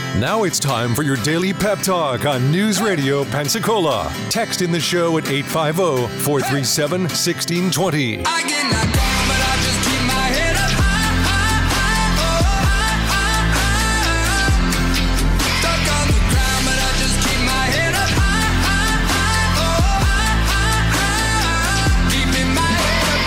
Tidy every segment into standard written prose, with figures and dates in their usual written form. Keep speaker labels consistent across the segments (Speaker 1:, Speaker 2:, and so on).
Speaker 1: Now it's time for your daily pep talk on News Radio Pensacola. Text in the show at 850-437-1620.
Speaker 2: I get knocked down, but I just keep my head up high. Stuck on the ground, but I just keep my head up high. Keeping my head up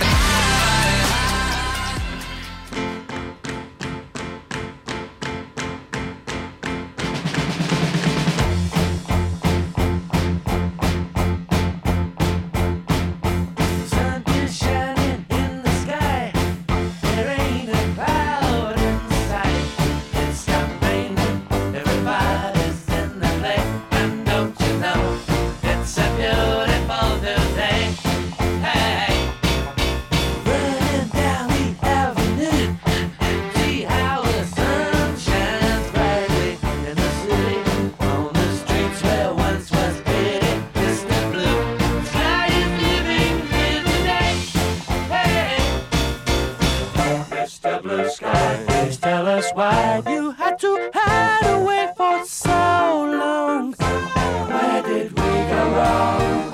Speaker 3: why you had to hide away for so long. Where did we go wrong?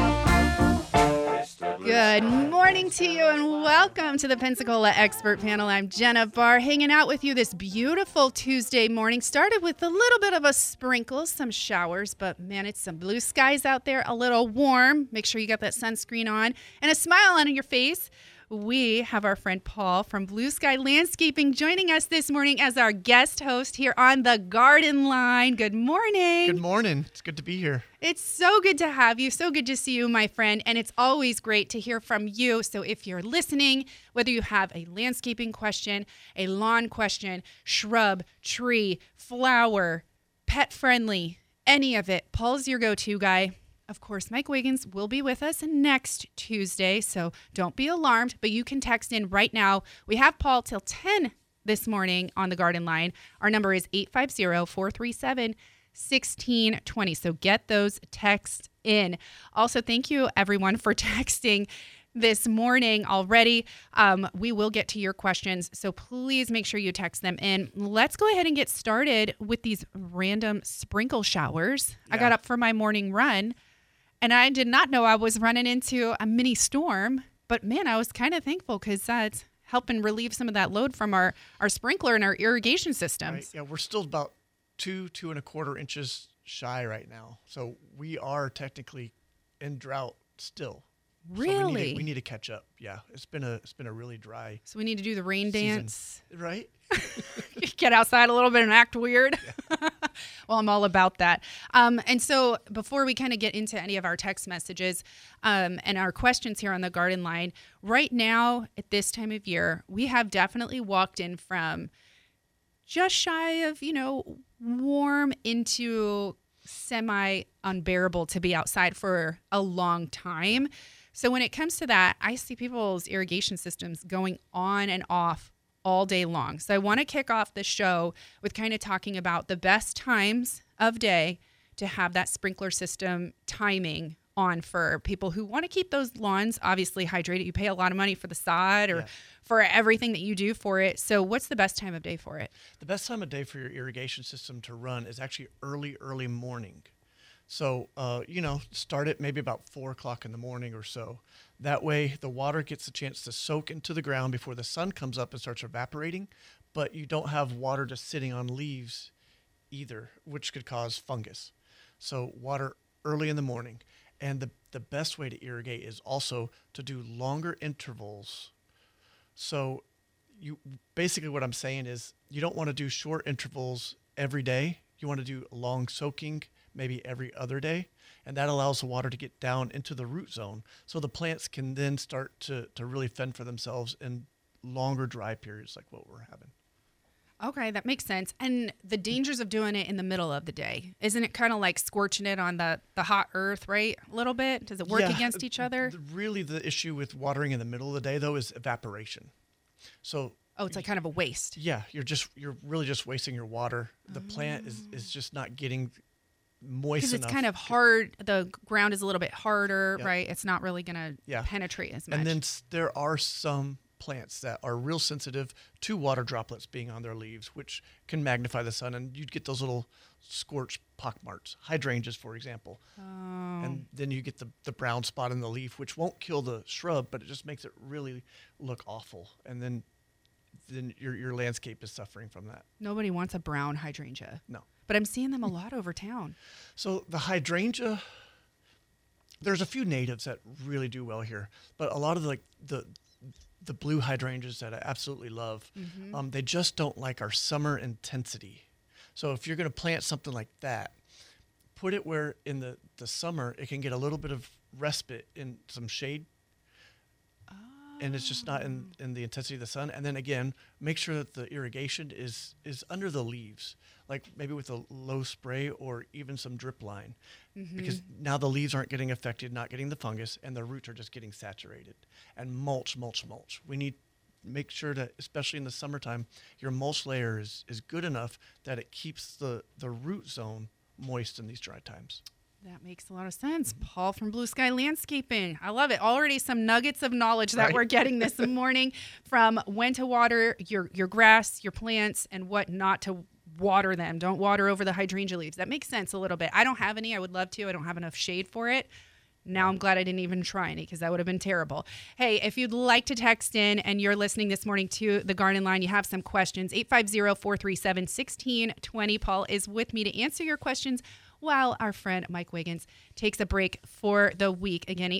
Speaker 4: Good morning to you and welcome to the Pensacola Expert Panel. I'm Jenna Barr, hanging out with you this beautiful Tuesday morning. Started with a little bit of a sprinkle, some showers, but man, it's some blue skies out there, a little warm. Make sure you got that sunscreen on and a smile on your face. We have our friend Paul from Blue Sky Landscaping joining us this morning as our guest host here on the Garden Line. Good morning.
Speaker 5: Good morning. It's good to be here.
Speaker 4: It's so good to have you. So good to see you, my friend. And it's always great to hear from you. So if you're listening, whether you have a landscaping question, a lawn question, shrub, tree, flower, pet friendly, any of it, Paul's your go-to guy. Of course, Mike Wiggins will be with us next Tuesday, so don't be alarmed, but you can text in right now. We have Paul till 10 this morning on the Garden Line. Our number is 850-437-1620, so get those texts in. Also, thank you, everyone, for texting this morning already. We will get to your questions, so please make sure you text them in. Let's go ahead and get started with these random sprinkle showers. Yeah. I got up for my morning run, and I did not know I was running into a mini storm, but man, I was kind of thankful because that's helping relieve some of that load from our sprinkler and our irrigation systems.
Speaker 5: Right. Yeah, we're still about 2.25 inches shy right now. So we are technically in drought still.
Speaker 4: Really?
Speaker 5: So we need to catch up. Yeah, it's been a really dry.
Speaker 4: So we need to do the rain dance,
Speaker 5: right?
Speaker 4: Get outside a little bit and act weird. Yeah. Well, I'm all about that. And so before we kind of get into any of our text messages and our questions here on the Garden Line, right now at this time of year, we have definitely walked in from just shy of, warm into semi unbearable to be outside for a long time. So when it comes to that, I see people's irrigation systems going on and off all day long. So I want to kick off the show with kind of talking about the best times of day to have that sprinkler system timing on for people who want to keep those lawns obviously hydrated. You pay a lot of money for the sod or for everything that you do for it. So what's the best time of day for it?
Speaker 5: The best time of day for your irrigation system to run is actually early morning. So, start it maybe about 4 o'clock in the morning or so. That way the water gets a chance to soak into the ground before the sun comes up and starts evaporating, but you don't have water just sitting on leaves either, which could cause fungus. So water early in the morning. And the best way to irrigate is also to do longer intervals. So basically what I'm saying is you don't want to do short intervals every day. You want to do long soaking maybe every other day, and that allows the water to get down into the root zone so the plants can then start to really fend for themselves in longer dry periods like what we're having.
Speaker 4: Okay, that makes sense. And the dangers of doing it in the middle of the day, isn't it kind of like scorching it on the hot earth, right? A little bit? Does it work against each other?
Speaker 5: Really, the issue with watering in the middle of the day, though, is evaporation. So
Speaker 4: it's like kind of a waste.
Speaker 5: Yeah, you're really just wasting your water. The plant is just not getting moist enough.
Speaker 4: Because it's kind of hard. The ground is a little bit harder, right? It's not really going to penetrate as much.
Speaker 5: And then there are some plants that are real sensitive to water droplets being on their leaves, which can magnify the sun, and you'd get those little scorch pockmarks, hydrangeas, for example. And then you get the brown spot in the leaf, which won't kill the shrub, but it just makes it really look awful. And then your landscape is suffering from that.
Speaker 4: Nobody wants a brown hydrangea.
Speaker 5: No.
Speaker 4: But I'm seeing them a lot over town.
Speaker 5: So the hydrangea, there's a few natives that really do well here, but a lot of the blue hydrangeas that I absolutely love, they just don't like our summer intensity. So if you're going to plant something like that, put it where in the summer it can get a little bit of respite in some shade. And it's just not in the intensity of the sun. And then again, make sure that the irrigation is under the leaves, like maybe with a low spray or even some drip line, because now the leaves aren't getting affected, not getting the fungus, and the roots are just getting saturated. And mulch. We need make sure that, especially in the summertime, your mulch layer is good enough that it keeps the root zone moist in these dry times.
Speaker 4: That makes a lot of sense. Paul from Blue Sky Landscaping. I love it. Already some nuggets of knowledge that we're getting this morning from when to water your grass, your plants, and what not to water them. Don't water over the hydrangea leaves. That makes sense a little bit. I don't have any. I would love to. I don't have enough shade for it. Now I'm glad I didn't even try any because that would have been terrible. Hey, if you'd like to text in and you're listening this morning to the Garden Line, you have some questions, 850-437-1620. Paul is with me to answer your questions while our friend Mike Wiggins takes a break for the week. Again,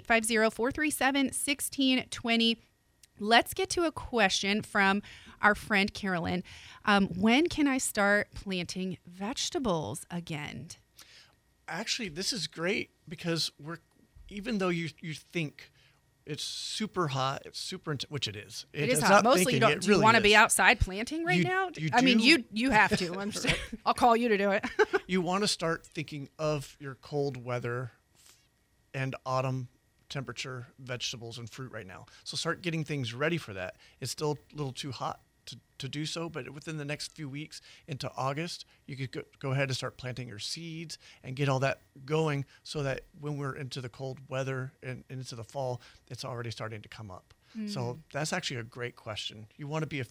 Speaker 4: 850-437-1620. Let's get to a question from our friend Carolyn. When can I start planting vegetables again?
Speaker 5: Actually, this is great because even though you think it's super hot, it's super which it is.
Speaker 4: It is hot. Mostly you don't. Do you want to be outside planting right now? I mean, you have to. I'm just, I'll call you to do it.
Speaker 5: You want to start thinking of your cold weather and autumn temperature vegetables and fruit right now. So start getting things ready for that. It's still a little too hot to do so, but within the next few weeks into August, you could go ahead and start planting your seeds and get all that going so that when we're into the cold weather and into the fall, it's already starting to come up. So that's actually a great question. You want to be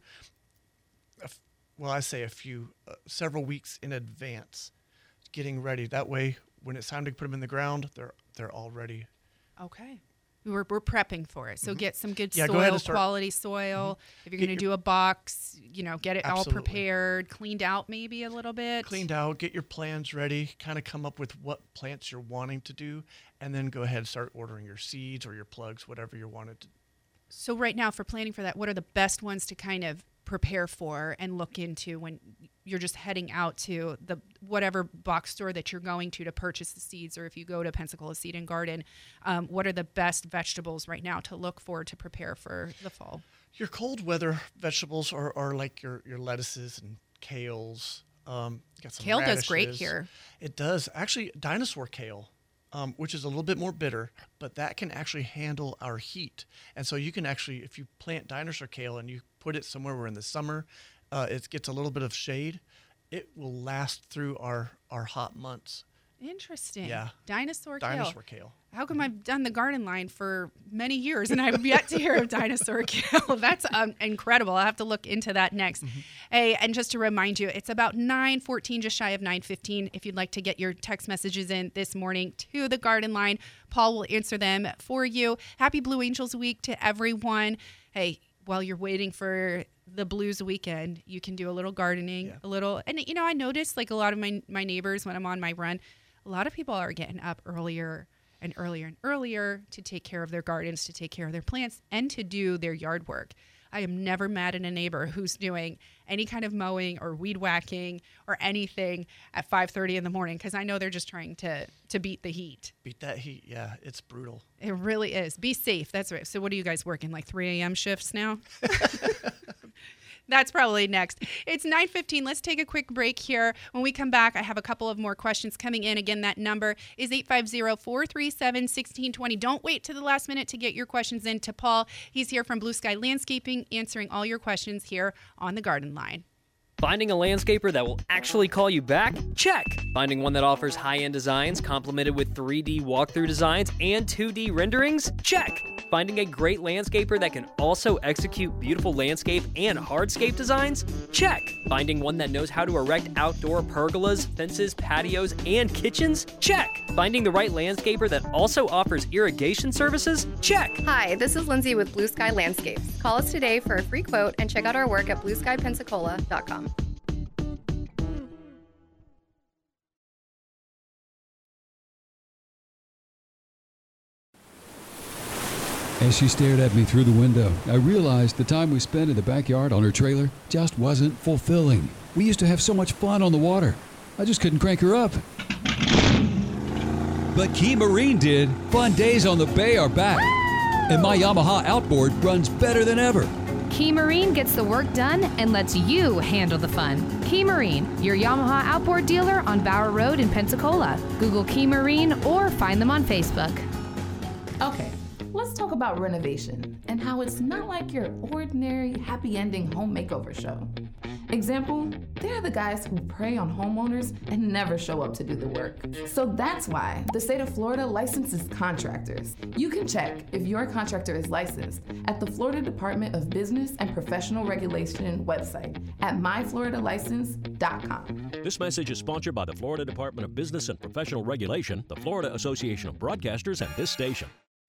Speaker 5: several weeks in advance getting ready. That way, when it's time to put them in the ground, they're all ready.
Speaker 4: Okay. We're prepping for it. So get some good
Speaker 5: go
Speaker 4: soil,
Speaker 5: ahead and start,
Speaker 4: quality soil. If you're going to do a box, get it all prepared, cleaned out maybe a little bit.
Speaker 5: Cleaned out, get your plans ready, kind of come up with what plants you're wanting to do, and then go ahead and start ordering your seeds or your plugs, whatever you wanted to.
Speaker 4: So right now for planning for that, what are the best ones to kind of prepare for and look into when you're just heading out to the whatever box store that you're going to purchase the seeds, or if you go to Pensacola Seed and Garden, what are the best vegetables right now to look for to prepare for the fall?
Speaker 5: Your cold weather vegetables are like your lettuces and kales. Got some
Speaker 4: kale
Speaker 5: radishes.
Speaker 4: Does great here.
Speaker 5: It does. Actually, dinosaur kale, which is a little bit more bitter, but that can actually handle our heat. And so you can actually, if you plant dinosaur kale and you put it somewhere where in the summer it gets a little bit of shade, it will last through our hot months.
Speaker 4: Interesting.
Speaker 5: Yeah.
Speaker 4: Dinosaur
Speaker 5: kale. How
Speaker 4: come I've done the Garden Line for many years and I've yet to hear of dinosaur kale? That's incredible. I'll have to look into that next. Hey, and just to remind you, it's about 9:14, just shy of 9:15. If you'd like to get your text messages in this morning to the Garden Line, Paul will answer them for you. Happy Blue Angels Week to everyone. Hey, while you're waiting for the Blues weekend, you can do a little gardening, a little. And, I noticed like a lot of my neighbors when I'm on my run, a lot of people are getting up earlier and earlier and earlier to take care of their gardens, to take care of their plants, and to do their yard work. I am never mad at a neighbor who's doing any kind of mowing or weed whacking or anything at 5:30 in the morning, because I know they're just trying to beat the heat.
Speaker 5: Beat that heat, yeah. It's brutal.
Speaker 4: It really is. Be safe. That's right. So what are you guys working, like 3 a.m. shifts now? That's probably next. It's 9:15. Let's take a quick break here. When we come back, I have a couple of more questions coming in. Again, that number is 850-437-1620. Don't wait to the last minute to get your questions in to Paul. He's here from Blue Sky Landscaping, answering all your questions here on the Garden Line.
Speaker 6: Finding a landscaper that will actually call you back? Check. Finding one that offers high-end designs complemented with 3D walkthrough designs and 2D renderings? Check! Finding a great landscaper that can also execute beautiful landscape and hardscape designs? Check! Finding one that knows how to erect outdoor pergolas, fences, patios, and kitchens? Check! Finding the right landscaper that also offers irrigation services? Check!
Speaker 7: Hi, this is Lindsay with Blue Sky Landscapes. Call us today for a free quote and check out our work at blueskypensacola.com.
Speaker 8: As she stared at me through the window, I realized the time we spent in the backyard on her trailer just wasn't fulfilling. We used to have so much fun on the water. I just couldn't crank her up. But Key Marine did. Fun days on the bay are back. And my Yamaha outboard runs better than ever.
Speaker 9: Key Marine gets the work done and lets you handle the fun. Key Marine, your Yamaha outboard dealer on Bower Road in Pensacola. Google Key Marine or find them on Facebook.
Speaker 10: Okay. Let's talk about renovation and how it's not like your ordinary happy ending home makeover show. Example, they're the guys who prey on homeowners and never show up to do the work. So that's why the state of Florida licenses contractors. You can check if your contractor is licensed at the Florida Department of Business and Professional Regulation website at myfloridalicense.com.
Speaker 11: This message is sponsored by the Florida Department of Business and Professional Regulation, the Florida Association of Broadcasters, and this station.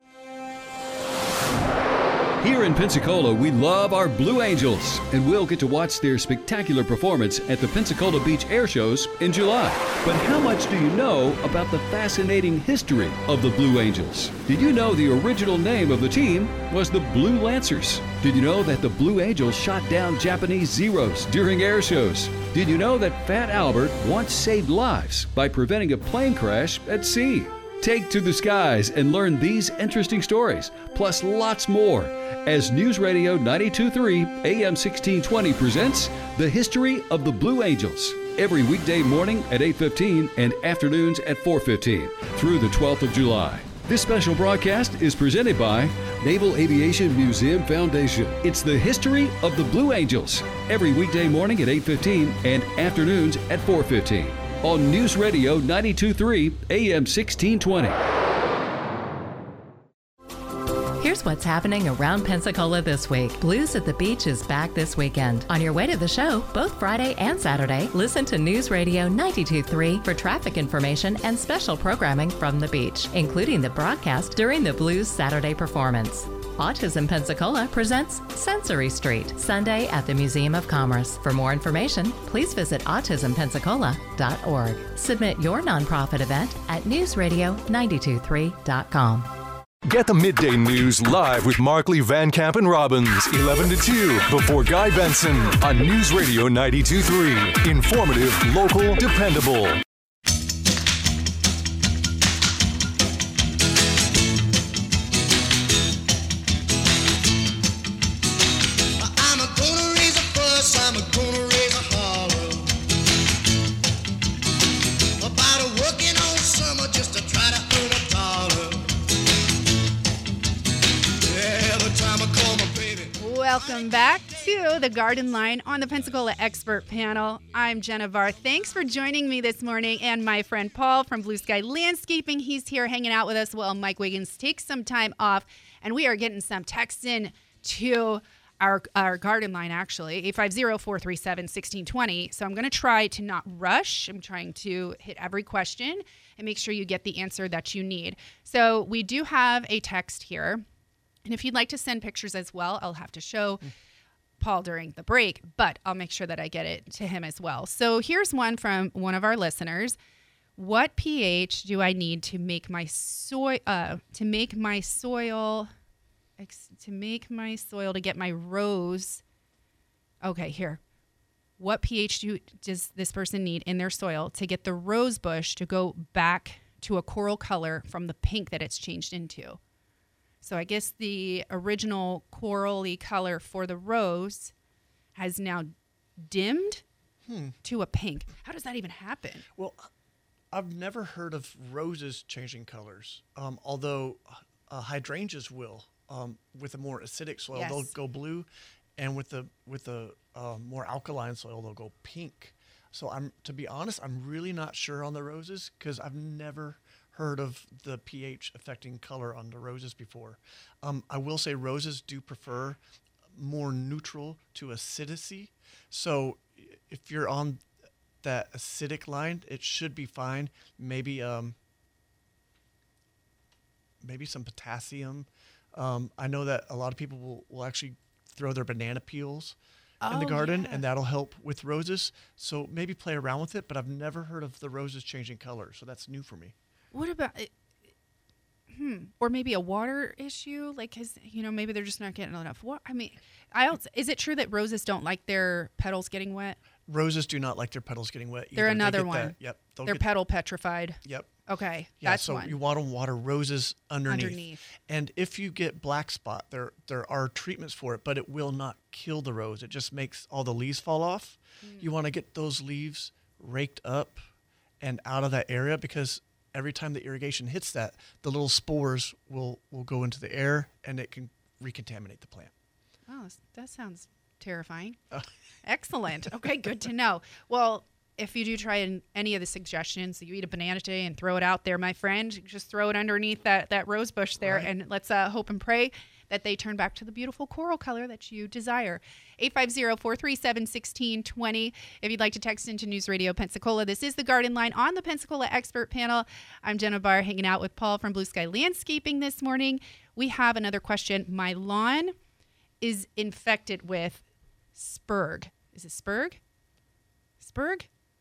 Speaker 8: Here in Pensacola, we love our Blue Angels, and we'll get to watch their spectacular performance at the Pensacola Beach Air Shows in July. But how much do you know about the fascinating history of the Blue Angels? Did you know the original name of the team was the Blue Lancers? Did you know that the Blue Angels shot down Japanese Zeros during air shows? Did you know that Fat Albert once saved lives by preventing a plane crash at sea? Take to the skies and learn these interesting stories, plus lots more, as News Radio 92.3 AM 1620 presents The History of the Blue Angels, every weekday morning at 8:15 and afternoons at 4:15 through the 12th of July. This special broadcast is presented by Naval Aviation Museum Foundation. It's The History of the Blue Angels, every weekday morning at 8:15 and afternoons at 4:15. On News Radio 92.3 AM 1620.
Speaker 12: Here's what's happening around Pensacola this week. Blues at the Beach is back this weekend. On your way to the show, both Friday and Saturday, listen to News Radio 92.3 for traffic information and special programming from the beach, including the broadcast during the Blues Saturday performance. Autism Pensacola presents Sensory Street, Sunday at the Museum of Commerce. For more information, please visit autismpensacola.org. Submit your nonprofit event at newsradio923.com.
Speaker 1: Get the midday news live with Markley, Van Camp, and Robbins, 11 to 2, before Guy Benson on News Radio 92.3. Informative, local, dependable.
Speaker 4: Welcome back to the Garden Line on the Pensacola Expert Panel. I'm Jenna Varr. Thanks for joining me this morning, and my friend Paul from Blue Sky Landscaping. He's here hanging out with us while Mike Wiggins takes some time off, and we are getting some texts in to our Garden Line, actually, 850-437-1620. So I'm going to try to not rush. I'm trying to hit every question and make sure you get the answer that you need. So we do have a text here. And if you'd like to send pictures as well, I'll have to show Paul during the break, but I'll make sure that I get it to him as well. So here's one from one of our listeners. What pH do I need to make my soil to get my rose? Okay, here. What pH does this person need in their soil to get the rose bush to go back to a coral color from the pink that it's changed into? So I guess the original corally color for the rose has now dimmed to a pink. How does that even happen?
Speaker 5: Well, I've never heard of roses changing colors, although hydrangeas will. With a more acidic soil, they'll go blue, and with the more alkaline soil, they'll go pink. So to be honest, I'm really not sure on the roses because I've never heard of the pH affecting color on the roses before. I will say roses do prefer more neutral to acidity. So if you're on that acidic line, it should be fine. Maybe some potassium. I know that a lot of people will actually throw their banana peels in the garden, and that'll help with roses. So maybe play around with it, but I've never heard of the roses changing color, so that's new for me.
Speaker 4: What about or maybe a water issue? Like, cause maybe they're just not getting enough water. I mean, is it true that roses don't like their petals getting wet?
Speaker 5: Roses do not like their petals getting wet either.
Speaker 4: They're another
Speaker 5: get
Speaker 4: one.
Speaker 5: Yep.
Speaker 4: They're petal petrified.
Speaker 5: Yep.
Speaker 4: Okay.
Speaker 5: Yeah,
Speaker 4: that's
Speaker 5: so
Speaker 4: one.
Speaker 5: you want to water roses underneath. And if you get black spot, there are treatments for it, but it will not kill the rose. It just makes all the leaves fall off. You want to get those leaves raked up and out of that area, because every time the irrigation hits that, the little spores will go into the air and it can recontaminate the plant.
Speaker 4: Oh, that sounds terrifying. Excellent. Okay, good to know. Well, if you do try any of the suggestions, you eat a banana today and throw it out there, my friend, just throw it underneath that rose bush there, right. And let's hope and pray that they turn back to the beautiful coral color that you desire. 850-437-1620. If you'd like to text into News Radio Pensacola, this is the Garden Line on the Pensacola Expert Panel. I'm Jenna Barr, hanging out with Paul from Blue Sky Landscaping this morning. We have another question. My lawn is infected with spurg. Is it spurg? Spurg?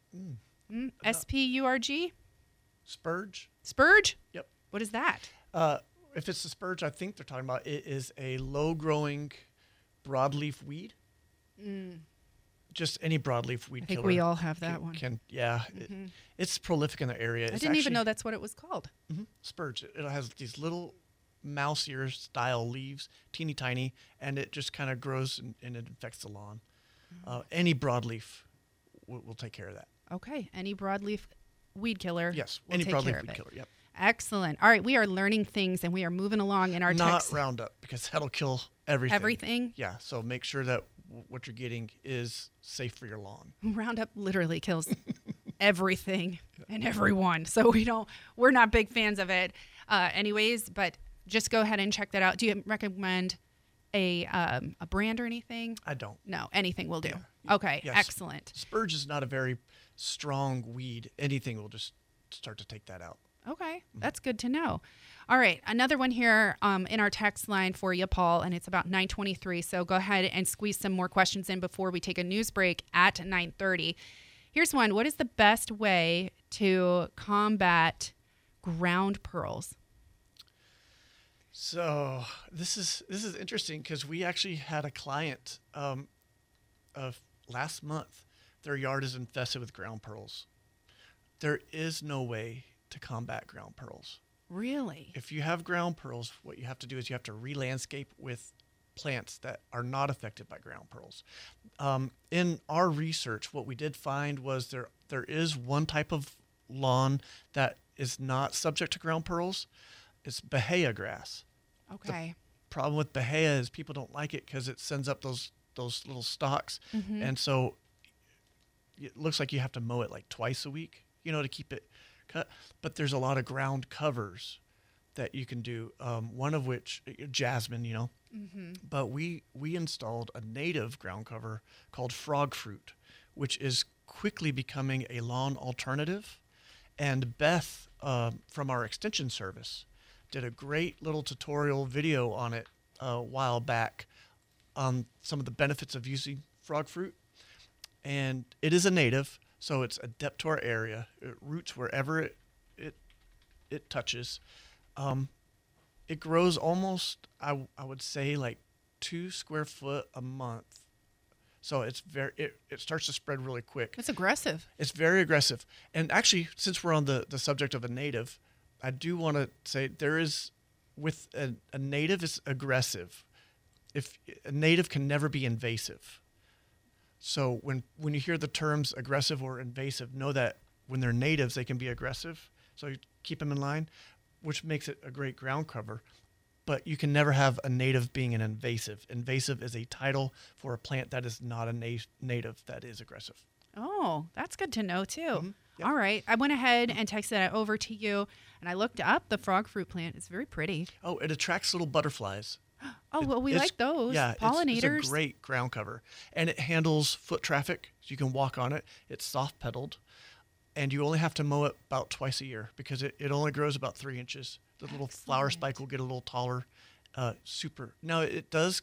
Speaker 4: S-P-U-R-G?
Speaker 5: Spurge.
Speaker 4: Spurge?
Speaker 5: Yep.
Speaker 4: What is that?
Speaker 5: If it's the spurge, I think they're talking about, it is a low-growing broadleaf weed. Just any broadleaf weed killer.
Speaker 4: I think we all have that one.
Speaker 5: It's prolific in the area.
Speaker 4: I didn't even know that's what it was called.
Speaker 5: Spurge. It has these little mouse ear style leaves, teeny tiny, and it just kind of grows and it infects the lawn. Any broadleaf will take care of that.
Speaker 4: Okay. Any broadleaf weed killer.
Speaker 5: Yes.
Speaker 4: Will
Speaker 5: any
Speaker 4: take
Speaker 5: broadleaf
Speaker 4: care
Speaker 5: weed
Speaker 4: of it.
Speaker 5: killer. Yep.
Speaker 4: Excellent. All right. We are learning things and we are moving along in our text.
Speaker 5: Not Roundup, because that'll kill everything.
Speaker 4: Everything?
Speaker 5: Yeah. So make sure that what you're getting is safe for your lawn.
Speaker 4: Roundup literally kills everything and everyone. So we're not big fans of it anyways, but just go ahead and check that out. Do you recommend a brand or anything?
Speaker 5: I don't.
Speaker 4: No, anything will do. Yeah. Okay,
Speaker 5: yes.
Speaker 4: Excellent.
Speaker 5: Spurge is not a very strong weed. Anything will just start to take that out.
Speaker 4: Okay, that's good to know. All right, another one here in our text line for you, Paul, and it's about 9:23. So go ahead and squeeze some more questions in before we take a news break at 9:30. Here's one. What is the best way to combat ground pearls?
Speaker 5: So this is interesting, because we actually had a client of last month. Their yard is infested with ground pearls. There is no way to combat ground pearls.
Speaker 4: Really?
Speaker 5: If you have ground pearls, what you have to do is you have to re-landscape with plants that are not affected by ground pearls. In our research, what we did find was there is one type of lawn that is not subject to ground pearls. It's Bahia grass.
Speaker 4: Okay.
Speaker 5: The problem with Bahia is people don't like it because it sends up those little stalks, and so it looks like you have to mow it like twice a week, to keep it cut. But there's a lot of ground covers that you can do. One of which, jasmine, But we installed a native ground cover called frog fruit, which is quickly becoming a lawn alternative. And Beth from our extension service did a great little tutorial video on it a while back on some of the benefits of using frog fruit. And it is a native, so it's adept to our area. It roots wherever it touches. It grows almost, I would say, like 2 square foot a month. So it starts to spread really quick.
Speaker 4: It's aggressive.
Speaker 5: It's very aggressive. And actually, since we're on the subject of a native, I do want to say there is, with a native is aggressive. If a native can never be invasive. So when you hear the terms aggressive or invasive, know that when they're natives, they can be aggressive. So you keep them in line, which makes it a great ground cover. But you can never have a native being an invasive. Invasive is a title for a plant that is not a native that is aggressive.
Speaker 4: Oh, that's good to know too.
Speaker 5: Mm-hmm. Yep.
Speaker 4: All right. I went ahead and texted that over to you, and I looked up the frog fruit plant. It's very pretty.
Speaker 5: Oh, it attracts little butterflies.
Speaker 4: Oh, well, we like those.
Speaker 5: Yeah,
Speaker 4: pollinators.
Speaker 5: It's a great ground cover. And it handles foot traffic. So you can walk on it. It's soft pedaled. And you only have to mow it about twice a year because it only grows about 3 inches. The little flower spike will get a little taller. Now, it does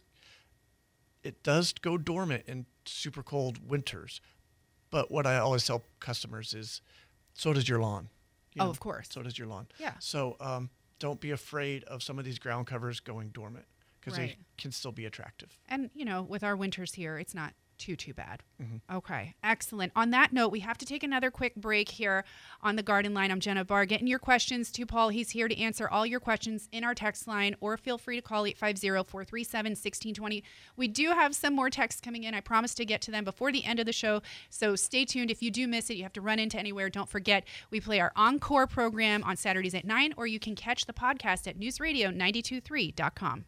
Speaker 5: go dormant in super cold winters. But what I always tell customers is, so does your lawn.
Speaker 4: Oh, of course.
Speaker 5: So does your lawn.
Speaker 4: Yeah.
Speaker 5: So don't be afraid of some of these ground covers going dormant because
Speaker 4: Right.
Speaker 5: they can still be attractive.
Speaker 4: And, with our winters here, it's not too bad.
Speaker 5: Mm-hmm.
Speaker 4: Okay, excellent. On that note, we have to take another quick break here on the Garden Line. I'm Jenna Barr. Getting your questions to Paul. He's here to answer all your questions in our text line, or feel free to call 850-437-1620. We do have some more texts coming in. I promise to get to them before the end of the show, so stay tuned. If you do miss it, you have to run into anywhere. Don't forget, we play our Encore program on Saturdays at 9, or you can catch the podcast at newsradio923.com.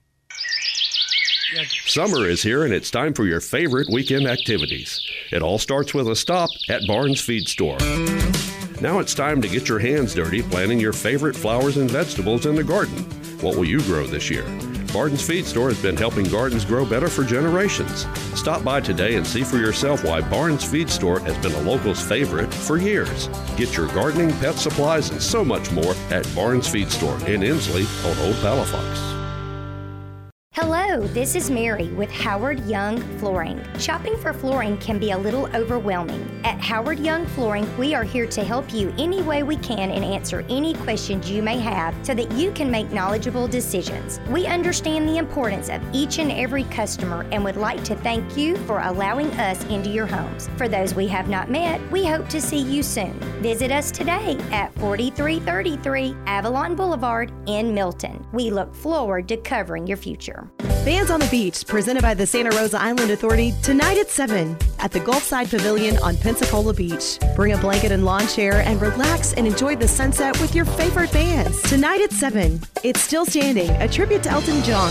Speaker 11: Summer is here and it's time for your favorite weekend activities. It all starts with a stop at Barnes Feed Store. Now it's time to get your hands dirty planting your favorite flowers and vegetables in the garden. What will you grow this year? Barnes Feed Store has been helping gardens grow better for generations. Stop by today and see for yourself why Barnes Feed Store has been a local's favorite for years. Get your gardening, pet supplies, and so much more at Barnes Feed Store in Inslee on Old Palafox.
Speaker 13: Hello, this is Mary with Howard Young Flooring. Shopping for flooring can be a little overwhelming. At Howard Young Flooring, we are here to help you any way we can and answer any questions you may have so that you can make knowledgeable decisions. We understand the importance of each and every customer and would like to thank you for allowing us into your homes. For those we have not met, we hope to see you soon. Visit us today at 4333 Avalon Boulevard in Milton. We look forward to covering your future.
Speaker 14: Bands on the Beach, presented by the Santa Rosa Island Authority, tonight at 7 at the Gulfside Pavilion on Pensacola Beach. Bring a blanket and lawn chair and relax and enjoy the sunset with your favorite bands. Tonight at 7, It's Still Standing, a tribute to Elton John.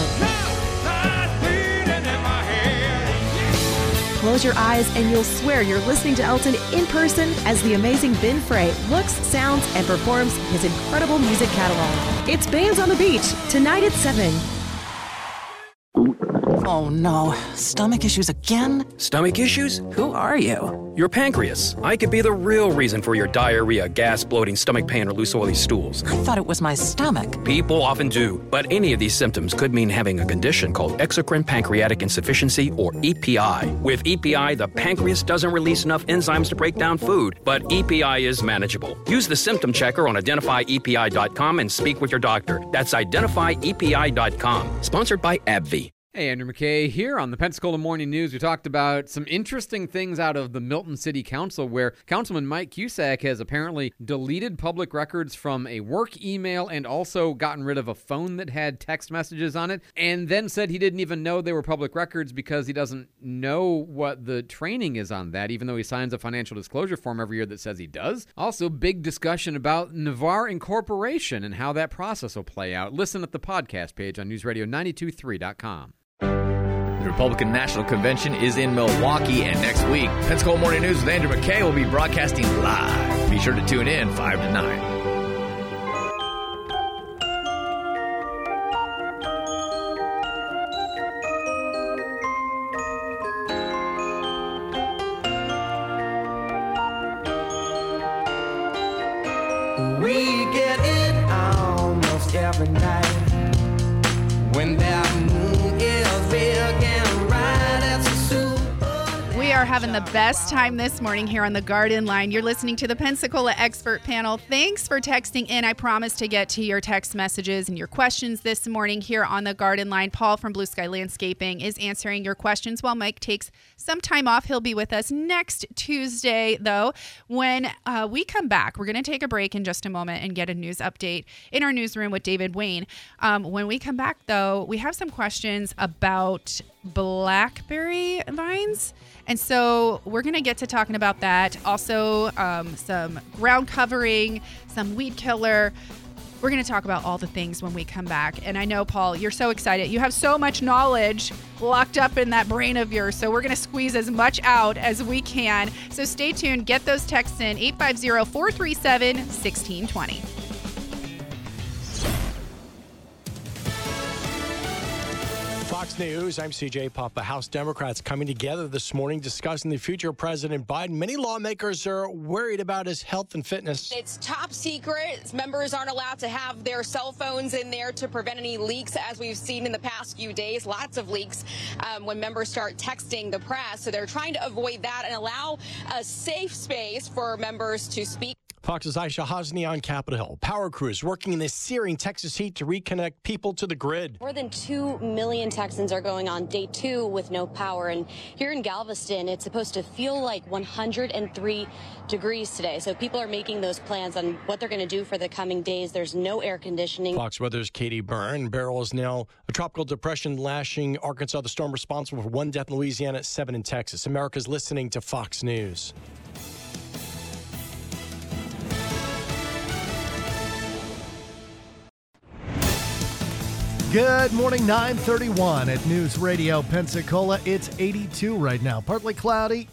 Speaker 14: Close your eyes and you'll swear you're listening to Elton in person as the amazing Ben Frey looks, sounds, and performs his incredible music catalog. It's Bands on the Beach, tonight at 7.
Speaker 15: Oh no, stomach issues again?
Speaker 6: Stomach issues?
Speaker 15: Who are you?
Speaker 6: Your pancreas. I could be the real reason for your diarrhea, gas, bloating, stomach pain, or loose oily stools.
Speaker 15: I thought it was my stomach.
Speaker 6: People often do, but any of these symptoms could mean having a condition called exocrine pancreatic insufficiency, or EPI. With EPI, the pancreas doesn't release enough enzymes to break down food, but EPI is manageable. Use the symptom checker on identifyepi.com and speak with your doctor. That's identifyepi.com. Sponsored by AbbVie.
Speaker 16: Hey, Andrew McKay here on the Pensacola Morning News. We talked about some interesting things out of the Milton City Council, where Councilman Mike Cusack has apparently deleted public records from a work email and also gotten rid of a phone that had text messages on it, and then said he didn't even know they were public records because he doesn't know what the training is on that, even though he signs a financial disclosure form every year that says he does. Also, big discussion about Navarre Incorporation and how that process will play out. Listen at the podcast page on newsradio923.com.
Speaker 17: The Republican National Convention is in Milwaukee, and next week, Pensacola Morning News with Andrew McKay will be broadcasting live. Be sure to tune in 5 to 9.
Speaker 3: We get it almost every night when that moon is big and bright as a super.
Speaker 4: We are having the best time this morning here on the Garden Line. You're listening to the Pensacola Expert Panel. Thanks for texting in. I promise to get to your text messages and your questions this morning here on the Garden Line. Paul from Blue Sky Landscaping is answering your questions while Mike takes some time off. He'll be with us next Tuesday, though. When we come back, we're going to take a break in just a moment and get a news update in our newsroom with David Wayne. When we come back, though, we have some questions about blackberry vines. And so we're going to get to talking about that. Also, some ground covering, some weed killer. We're going to talk about all the things when we come back. And I know, Paul, you're so excited. You have so much knowledge locked up in that brain of yours. So we're going to squeeze as much out as we can. So stay tuned. Get those texts in 850-437-1620.
Speaker 18: Fox News, I'm CJ Papa. House Democrats coming together this morning discussing the future of President Biden. Many lawmakers are worried about his health and fitness.
Speaker 19: It's top secret. Members aren't allowed to have their cell phones in there to prevent any leaks, as we've seen in the past few days. Lots of leaks when members start texting the press. So they're trying to avoid that and allow a safe space for members to speak.
Speaker 18: Fox's Aisha Hasni on Capitol Hill. Power crews working in this searing Texas heat to reconnect people to the grid.
Speaker 20: More than 2 million Texans are going on day 2 with no power. And here in Galveston, it's supposed to feel like 103 degrees today. So people are making those plans on what they're going to do for the coming days. There's no air conditioning.
Speaker 18: Fox Weather's Katie Byrne. Beryl is now a tropical depression lashing Arkansas. The storm responsible for 1 death in Louisiana, 7 in Texas. America's listening to Fox News.
Speaker 21: Good morning, 9:31 at News Radio Pensacola. It's 82 right now. Partly cloudy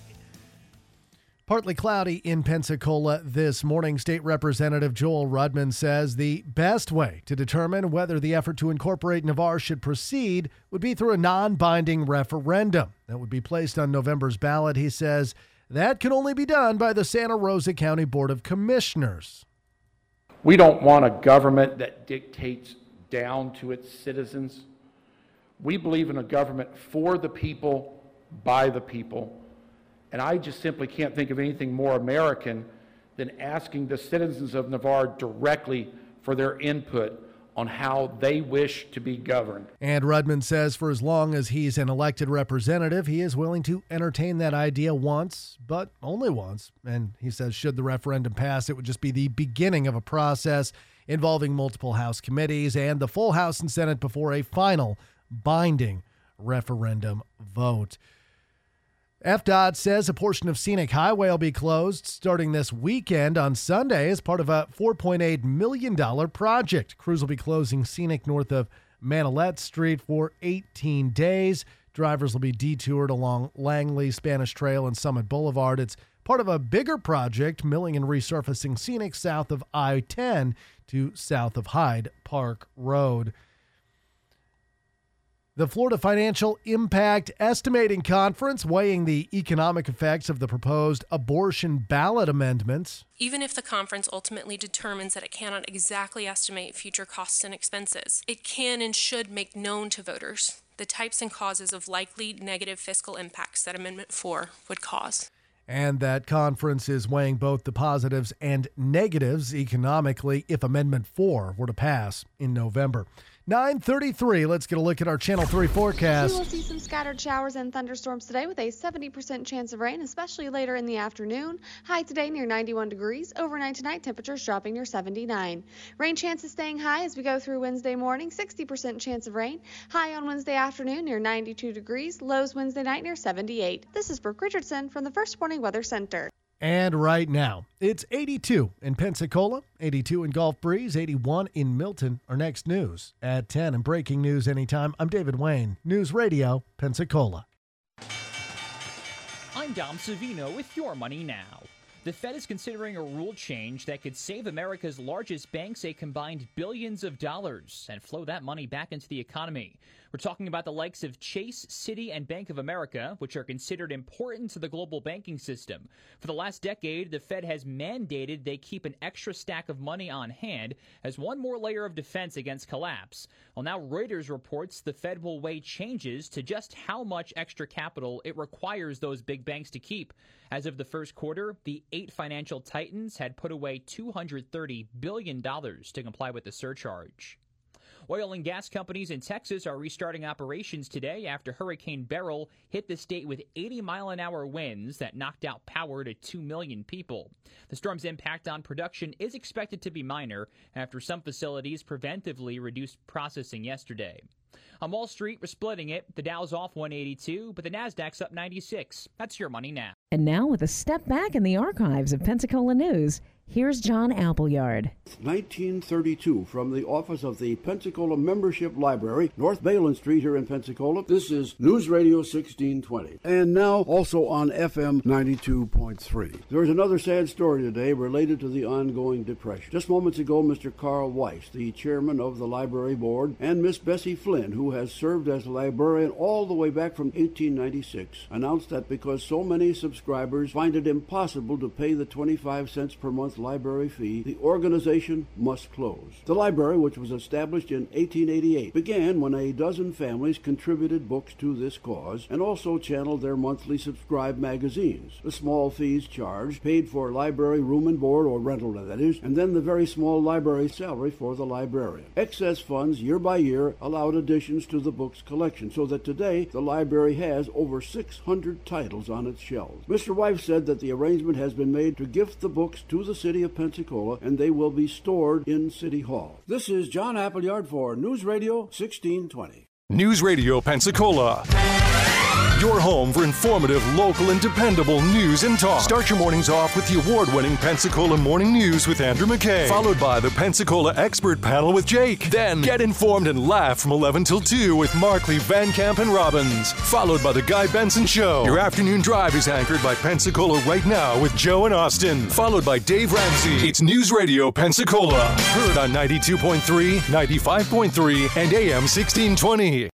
Speaker 21: in Pensacola this morning. State Representative Joel Rudman says the best way to determine whether the effort to incorporate Navarre should proceed would be through a non-binding referendum that would be placed on November's ballot. He says that can only be done by the Santa Rosa County Board of Commissioners.
Speaker 22: We don't want a government that dictates down to its citizens. We believe in a government for the people, by the people. And I just simply can't think of anything more American than asking the citizens of Navarre directly for their input on how they wish to be governed.
Speaker 21: And Rudman says for as long as he's an elected representative, he is willing to entertain that idea once, but only once. And he says should the referendum pass, it would just be the beginning of a process involving multiple House committees and the full House and Senate before a final binding referendum vote. FDOT says a portion of Scenic Highway will be closed starting this weekend on Sunday as part of a $4.8 million project. Crews will be closing Scenic north of Manilette Street for 18 days. Drivers will be detoured along Langley, Spanish Trail, and Summit Boulevard. It's part of a bigger project, milling and resurfacing Scenic south of I-10 to south of Hyde Park Road. The Florida Financial Impact Estimating Conference weighing the economic effects of the proposed abortion ballot amendments.
Speaker 23: Even if the conference ultimately determines that it cannot exactly estimate future costs and expenses, it can and should make known to voters the types and causes of likely negative fiscal impacts that Amendment 4 would cause.
Speaker 21: And that conference is weighing both the positives and negatives economically if Amendment 4 were to pass in November. 9:33, let's get a look at our Channel 3 forecast.
Speaker 24: We will see some scattered showers and thunderstorms today with a 70% chance of rain, especially later in the afternoon. High today near 91 degrees. Overnight tonight, temperatures dropping near 79. Rain chances staying high as we go through Wednesday morning, 60% chance of rain. High on Wednesday afternoon near 92 degrees. Lows Wednesday night near 78. This is Brooke Richardson from the First Warning Weather Center.
Speaker 21: And right now, it's 82 in Pensacola, 82 in Gulf Breeze, 81 in Milton. Our next news at 10 and breaking news anytime. I'm David Wayne, News Radio, Pensacola.
Speaker 25: I'm Dom Savino with Your Money Now. The Fed is considering a rule change that could save America's largest banks a combined billions of dollars and flow that money back into the economy. We're talking about the likes of Chase, Citi, and Bank of America, which are considered important to the global banking system. For the last decade, the Fed has mandated they keep an extra stack of money on hand as one more layer of defense against collapse. Well, now Reuters reports the Fed will weigh changes to just how much extra capital it requires those big banks to keep. As of the first quarter, the 8 financial titans had put away $230 billion to comply with the surcharge. Oil and gas companies in Texas are restarting operations today after Hurricane Beryl hit the state with 80-mile-an-hour winds that knocked out power to 2 million people. The storm's impact on production is expected to be minor after some facilities preventively reduced processing yesterday. On Wall Street, we're splitting it. The Dow's off 182, but the Nasdaq's up 96. That's Your Money Now.
Speaker 26: And now, with a step back in the archives of Pensacola news,
Speaker 2: Here's John Appleyard.
Speaker 7: 1932, from the office of the Pensacola Membership Library, North Balin Street here in Pensacola. This is News Radio 1620. And now also on FM 92.3. There's another sad story today related to the ongoing depression. Just moments ago, Mr. Carl Weiss, the chairman of the library board, and Miss Bessie Flynn, who has served as a librarian all the way back from 1896, announced that because so many subscribers find it impossible to pay the 25 cents per month library fee, the organization must close. The library, which was established in 1888, began when a dozen families contributed books to this cause and also channeled their monthly subscribed magazines. The small fees charged paid for library room and board, or rental that is, and then the very small library salary for the librarian. Excess funds year by year allowed additions to the book's collection, so that today the library has over 600 titles on its shelves. Mr. Weiss said that the arrangement has been made to gift the books to the city of Pensacola, and they will be stored in City Hall. This is John Appleyard for News Radio 1620.
Speaker 1: News Radio Pensacola. Your home for informative, local, and dependable news and talk. Start your mornings off with the award-winning Pensacola Morning News with Andrew McKay, followed by the Pensacola Expert Panel with Jake. Then get informed and laugh from 11 till 2 with Markley, Van Camp, and Robbins, followed by the Guy Benson Show. Your afternoon drive is anchored by Pensacola Right Now with Joe and Austin, followed by Dave Ramsey. It's News Radio Pensacola, heard on 92.3, 95.3, and AM 1620.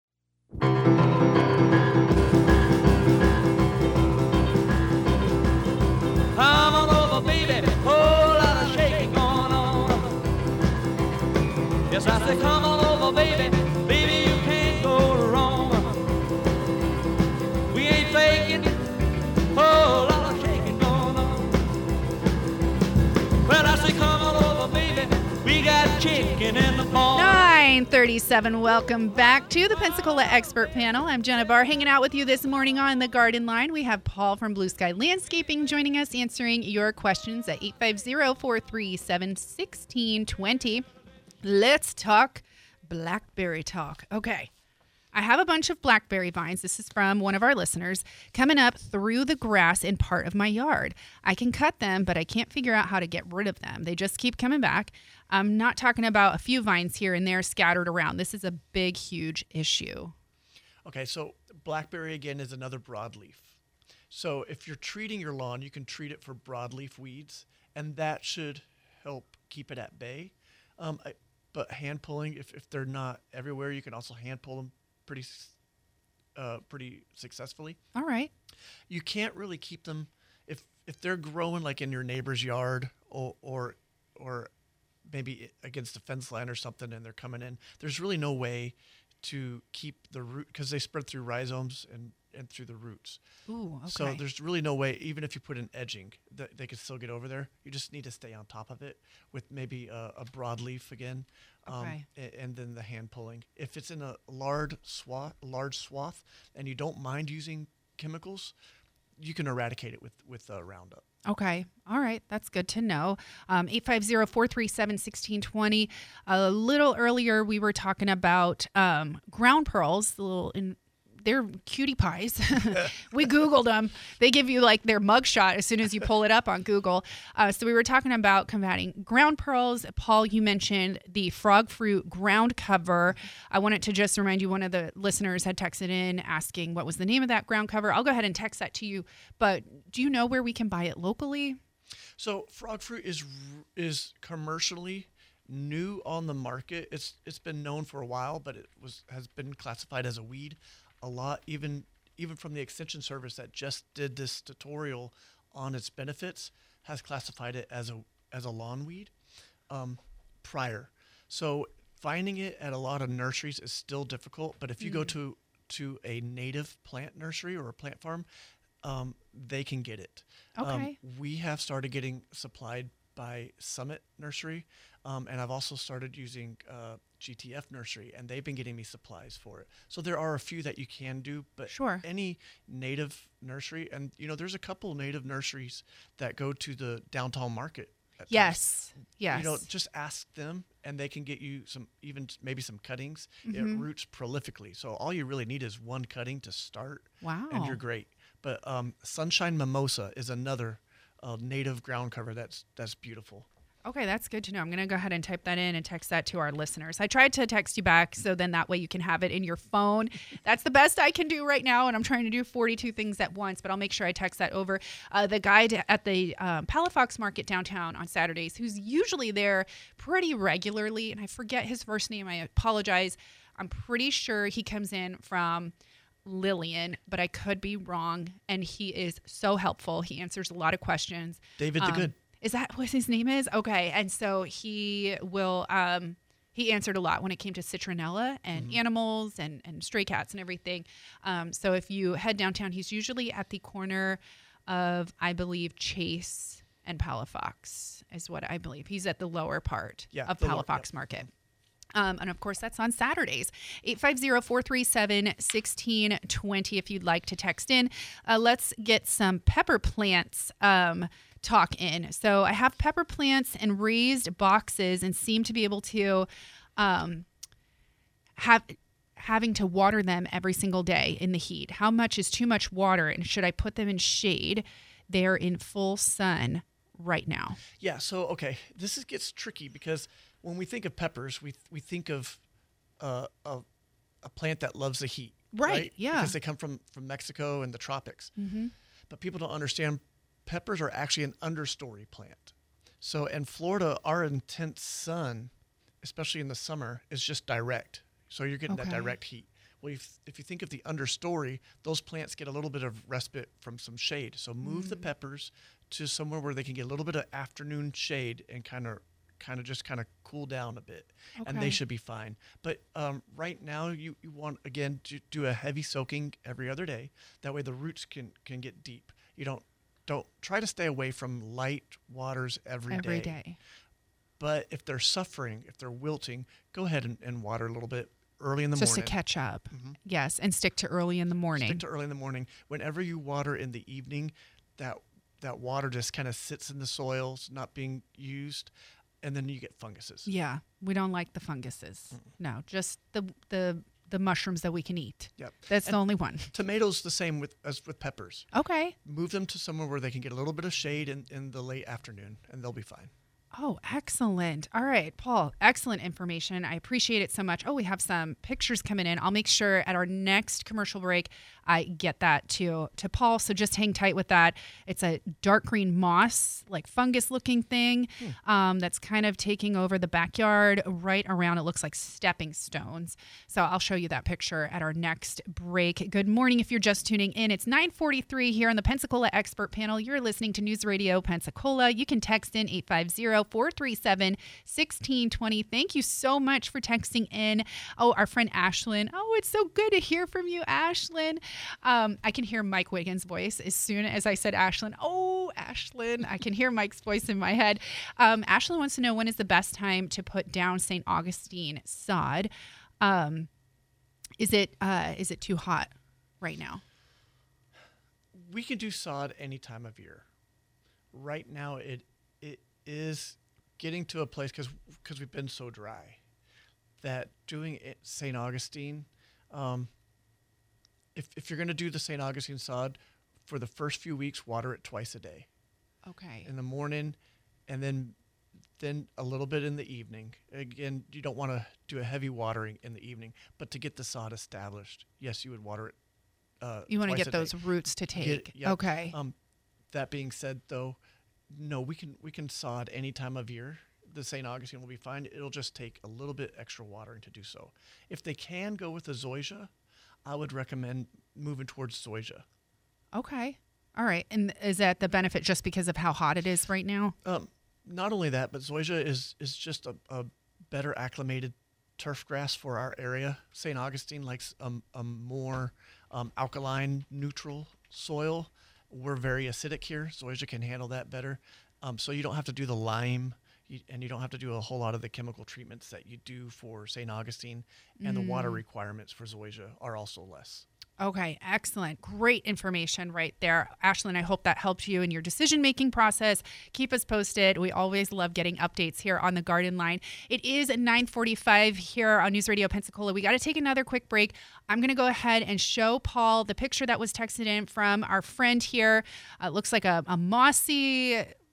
Speaker 3: Come on over, baby, whole lot of shaking going on. Yes, I say come on over, baby, baby, you can't go wrong. We ain't faking, whole lot of shaking going on. Well, I say come on over, baby, we got chicken in the barn.
Speaker 4: 9:37. Welcome back to the Pensacola Expert Panel. I'm Jenna Barr, hanging out with you this morning on the Garden Line. We have Paul from Blue Sky Landscaping joining us, answering your questions at 850-437-1620. Let's talk blackberry talk. Okay. I have a bunch of blackberry vines. This is from one of our listeners, coming up through the grass in part of my yard. I can cut them, but I can't figure out how to get rid of them. They just keep coming back. I'm not talking about a few vines here and there scattered around. This is a big, huge issue.
Speaker 5: Okay, so blackberry, again, is another broadleaf. So if you're treating your lawn, you can treat it for broadleaf weeds, and that should help keep it at bay. But hand pulling, if they're not everywhere, you can also hand pull them pretty successfully.
Speaker 4: All right.
Speaker 5: You can't really keep them if they're growing like in your neighbor's yard or maybe against a fence line or something, and they're coming in. There's really no way to keep the root, because they spread through rhizomes and through the roots.
Speaker 4: Ooh, okay.
Speaker 5: So there's really no way, even if you put in edging, that they could still get over there. You just need to stay on top of it with maybe a broadleaf again,
Speaker 4: Okay.
Speaker 5: and then the hand pulling. If it's in a large swath, and you don't mind using chemicals, you can eradicate it with Roundup.
Speaker 4: Okay. All right. That's good to know. 850-437-1620. A little earlier, we were talking about ground pearls, they're cutie pies. We Googled them. They give you like their mugshot as soon as you pull it up on Google. So we were talking about combating ground pearls. Paul, you mentioned the frog fruit ground cover. I wanted to just remind you, one of the listeners had texted in asking what was the name of that ground cover. I'll go ahead and text that to you. But do you know where we can buy it locally?
Speaker 5: So frog fruit is commercially new on the market. It's been known for a while, but has been classified as a weed a lot, even from the Extension Service that just did this tutorial on its benefits, has classified it as a lawn weed prior. So finding it at a lot of nurseries is still difficult, but if you go to a native plant nursery or a plant farm, they can get it.
Speaker 4: Okay.
Speaker 5: We have started getting supplied by Summit Nursery, and I've also started using GTF Nursery, and they've been getting me supplies for it. So there are a few that you can do, but
Speaker 4: sure,
Speaker 5: any native nursery, and there's a couple native nurseries that go to the downtown market.
Speaker 4: Yes. Yes.
Speaker 5: Just ask them, and they can get you maybe some cuttings.
Speaker 4: Mhm.
Speaker 5: It roots prolifically, so all you really need is one cutting to start.
Speaker 4: Wow.
Speaker 5: And you're great. But Sunshine Mimosa is another native ground cover that's beautiful.
Speaker 4: Okay, that's good to know. I'm going to go ahead and type that in and text that to our listeners. I tried to text you back so then that way you can have it in your phone. That's the best I can do right now, and I'm trying to do 42 things at once, but I'll make sure I text that over. The guy at the Palafox Market downtown on Saturdays, who's usually there pretty regularly, and I forget his first name. I apologize. I'm pretty sure he comes in from Lillian, but I could be wrong, and he is so helpful. He answers a lot of questions.
Speaker 5: David the Good.
Speaker 4: Is that what his name is? Okay. And so he will, he answered a lot when it came to citronella and animals and stray cats and everything. So if you head downtown, he's usually at the corner of, I believe, Chase and Palafox is what I believe. He's at the lower part of Palafox Market. And of course, that's on Saturdays. 850-437-1620 if you'd like to text in. Let's get some pepper plants talk in. So I have pepper plants in raised boxes and seem to be able to having to water them every single day in the heat. How much is too much water, and should I put them in shade? They're in full sun right now.
Speaker 5: Yeah, so okay, this gets tricky because when we think of peppers, we think of a plant that loves the heat.
Speaker 4: Right, yeah.
Speaker 5: Because they come from Mexico and the tropics.
Speaker 4: Mm-hmm.
Speaker 5: But people don't understand peppers are actually an understory plant. So in Florida, our intense sun, especially in the summer, is just direct. So you're getting that direct heat. Well, if you think of the understory, those plants get a little bit of respite from some shade. So move the peppers to somewhere where they can get a little bit of afternoon shade and kind of cool down a bit, and they should be fine. But right now, you want, again, to do a heavy soaking every other day. That way the roots can get deep. You don't try to stay away from light waters every day. But if they're suffering, if they're wilting, go ahead and water a little bit early in the morning.
Speaker 4: Just to catch up. Yes, and stick to early in the morning.
Speaker 5: Stick to early in the morning. Whenever you water in the evening, that water just kind of sits in the soils, not being used, and then you get funguses.
Speaker 4: Yeah, we don't like the funguses. No, just the mushrooms that we can eat.
Speaker 5: Yep.
Speaker 4: That's the only one.
Speaker 5: Tomatoes the same as with peppers.
Speaker 4: Okay.
Speaker 5: Move them to somewhere where they can get a little bit of shade in the late afternoon, and they'll be fine.
Speaker 4: Oh, excellent. All right, Paul, excellent information. I appreciate it so much. Oh, we have some pictures coming in. I'll make sure at our next commercial break I get that to Paul, so just hang tight with that. It's a dark green moss, like fungus-looking thing that's kind of taking over the backyard right around. It looks like stepping stones. So I'll show you that picture at our next break. Good morning if you're just tuning in. It's 9:43 here on the Pensacola Expert Panel. You're listening to News Radio Pensacola. You can text in 850-437-1620. Thank you so much for texting in. Oh, our friend Ashlyn. Oh, it's so good to hear from you, Ashlyn. I can hear Mike Wiggins' voice as soon as I said Ashlyn. Oh, Ashlyn. I can hear Mike's voice in my head. Ashlyn wants to know, when is the best time to put down St. Augustine sod? Is it too hot right now?
Speaker 5: We can do sod any time of year. Right now, it is getting to a place, because we've been so dry, that doing it St. Augustine, if you're going to do the St. Augustine sod, for the first few weeks, water it twice a day.
Speaker 4: Okay.
Speaker 5: In the morning, and then a little bit in the evening. Again, you don't want to do a heavy watering in the evening, but to get the sod established, yes, you would water it
Speaker 4: you want to
Speaker 5: twice
Speaker 4: get
Speaker 5: a
Speaker 4: those
Speaker 5: day.
Speaker 4: roots to take.
Speaker 5: Yep.
Speaker 4: Okay.
Speaker 5: That being said, though, no, we can sod any time of year. The St. Augustine will be fine. It'll just take a little bit extra watering to do so. If they can go with the zoysia, I would recommend moving towards zoysia.
Speaker 4: Okay. All right. And is that the benefit just because of how hot it is right now?
Speaker 5: Not only that, but zoysia is just a better acclimated turf grass for our area. St. Augustine likes a more alkaline, neutral soil. We're very acidic here. Zoysia can handle that better. So you don't have to do the lime, and you don't have to do a whole lot of the chemical treatments that you do for St. Augustine, and the water requirements for zoysia are also less.
Speaker 4: Okay, excellent. Great information right there. Ashlyn, I hope that helped you in your decision-making process. Keep us posted. We always love getting updates here on the Garden Line. It is 9:45 here on News Radio Pensacola. We got to take another quick break. I'm going to go ahead and show Paul the picture that was texted in from our friend here. It looks like a mossy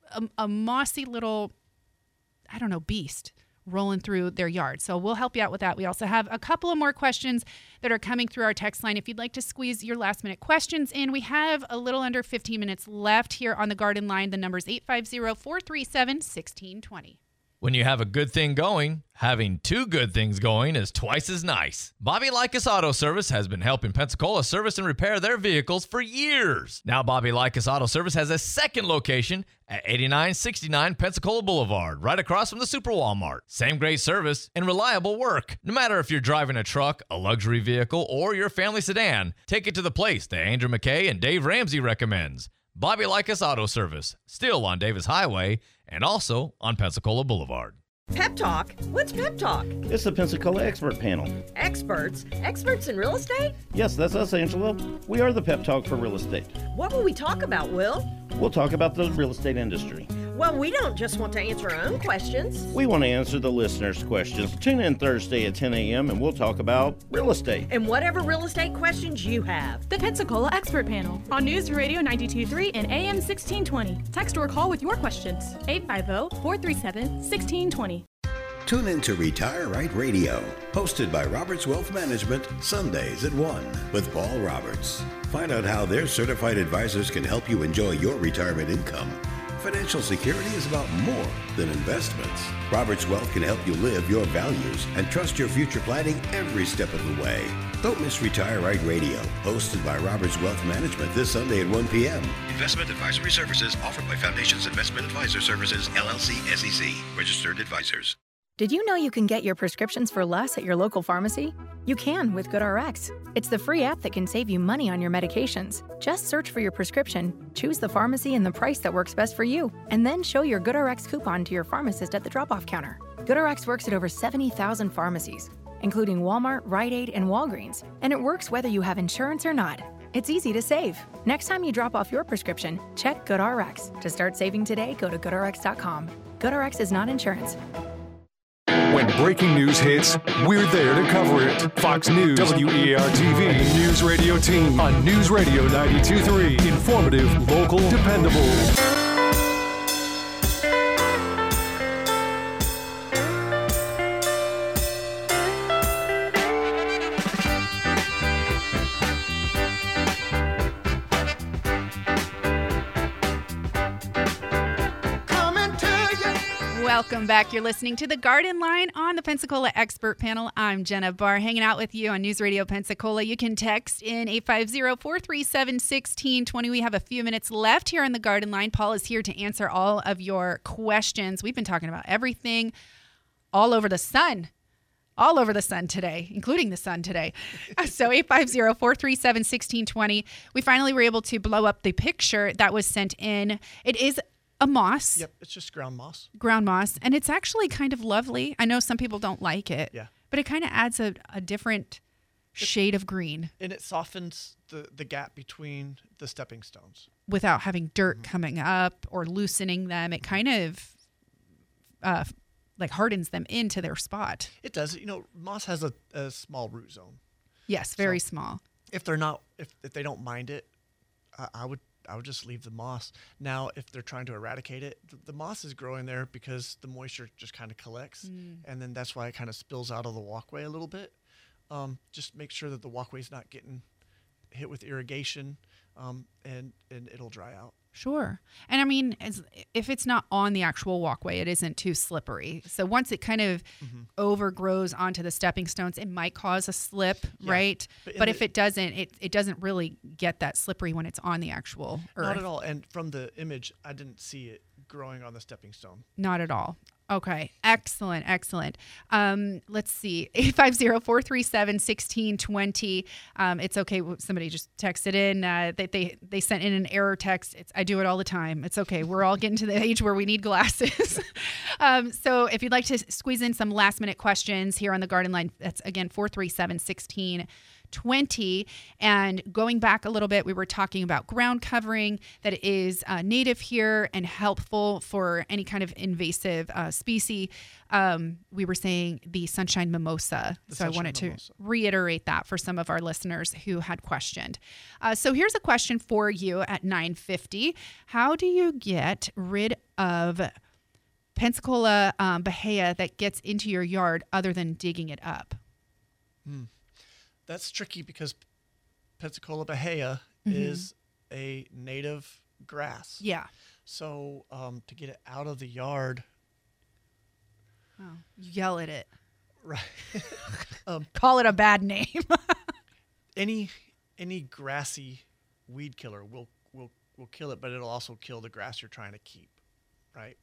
Speaker 4: little, I don't know, beast rolling through their yard. So we'll help you out with that. We also have a couple of more questions that are coming through our text line. If you'd like to squeeze your last minute questions in, we have a little under 15 minutes left here on the Garden Line. The number is 850-437-1620.
Speaker 17: When you have a good thing going, having two good things going is twice as nice. Bobby Likas Auto Service has been helping Pensacola service and repair their vehicles for years. Now Bobby Likas Auto Service has a second location at 8969 Pensacola Boulevard, right across from the Super Walmart. Same great service and reliable work. No matter if you're driving a truck, a luxury vehicle, or your family sedan, take it to the place that Andrew McKay and Dave Ramsey recommends. Bobby Likas Auto Service, still on Davis Highway and also on Pensacola Boulevard.
Speaker 8: Pep Talk? What's Pep Talk?
Speaker 9: It's the Pensacola Expert Panel.
Speaker 8: Experts? Experts in real estate?
Speaker 9: Yes, that's us, Angela. We are the Pep Talk for real estate.
Speaker 8: What will we talk about, Will?
Speaker 9: We'll talk about the real estate industry.
Speaker 8: Well, we don't just want to answer our own questions.
Speaker 9: We want to answer the listeners' questions. Tune in Thursday at 10 a.m. and we'll talk about real estate.
Speaker 8: And whatever real estate questions you have.
Speaker 10: The Pensacola Expert Panel on News Radio 92.3 and AM 1620. Text or call with your questions. 850-437-1620.
Speaker 11: Tune in to Retire Right Radio, hosted by Roberts Wealth Management, Sundays at 1 with Paul Roberts. Find out how their certified advisors can help you enjoy your retirement income. Financial security is about more than investments. Roberts Wealth can help you live your values and trust your future planning every step of the way. Don't miss Retire Right Radio, hosted by Roberts Wealth Management this Sunday at 1 p.m. Investment advisory services offered by Foundations Investment Advisor Services, LLC, SEC, registered advisors.
Speaker 12: Did you know you can get your prescriptions for less at your local pharmacy? You can with GoodRx. It's the free app that can save you money on your medications. Just search for your prescription, choose the pharmacy and the price that works best for you, and then show your GoodRx coupon to your pharmacist at the drop-off counter. GoodRx works at over 70,000 pharmacies, including Walmart, Rite Aid, and Walgreens, and it works whether you have insurance or not. It's easy to save. Next time you drop off your prescription, check GoodRx. To start saving today, go to GoodRx.com. GoodRx is not insurance.
Speaker 1: When breaking news hits, we're there to cover it. Fox News, WEAR-TV, News Radio Team on News Radio 92.3. Informative, local, dependable.
Speaker 4: Welcome back. You're listening to The Garden Line on the Pensacola Expert Panel. I'm Jenna Barr, hanging out with you on News Radio Pensacola. You can text in 850-437-1620. We have a few minutes left here on The Garden Line. Paul is here to answer all of your questions. We've been talking about everything all over the sun. All over the sun today, including the sun today. So 850-437-1620. We finally were able to blow up the picture that was sent in. It is a moss.
Speaker 5: Yep, it's just ground moss.
Speaker 4: Ground moss. And it's actually kind of lovely. I know some people don't like it.
Speaker 5: Yeah.
Speaker 4: But it kind of adds a different shade of green.
Speaker 5: And it softens the gap between the stepping stones.
Speaker 4: Without having dirt coming up or loosening them. It kind of like hardens them into their spot.
Speaker 5: It does. You know, moss has a small root zone.
Speaker 4: Yes, very small.
Speaker 5: If they don't mind it, I would just leave the moss. Now, if they're trying to eradicate it, the moss is growing there because the moisture just kind of collects. And then that's why it kind of spills out of the walkway a little bit. Just make sure that the walkway's not getting hit with irrigation, and it'll dry out.
Speaker 4: Sure. And I mean, if it's not on the actual walkway, it isn't too slippery. So once it kind of overgrows onto the stepping stones, it might cause a slip, right? But if it doesn't, it doesn't really get that slippery when it's on the actual earth.
Speaker 5: Not at all. And from the image, I didn't see it growing on the stepping stone.
Speaker 4: Not at all. Okay. Excellent. Let's see. 850-437-1620. It's okay. Somebody just texted in. They sent in an error text. I do it all the time. It's okay. We're all getting to the age where we need glasses. So if you'd like to squeeze in some last minute questions here on the Garden Line, that's again 437-1620. 20. And going back a little bit, we were talking about ground covering that is native here and helpful for any kind of invasive species. We were saying the sunshine mimosa. So I wanted to reiterate that for some of our listeners who had questioned. So here's a question for you at 9:50. How do you get rid of Pensacola bahia that gets into your yard other than digging it up?
Speaker 5: That's tricky because Pensacola bahia is a native grass.
Speaker 4: Yeah.
Speaker 5: So to get it out of the yard,
Speaker 4: yell at it.
Speaker 5: Right.
Speaker 4: Call it a bad name.
Speaker 5: any grassy weed killer will kill it, but it'll also kill the grass you're trying to keep, right?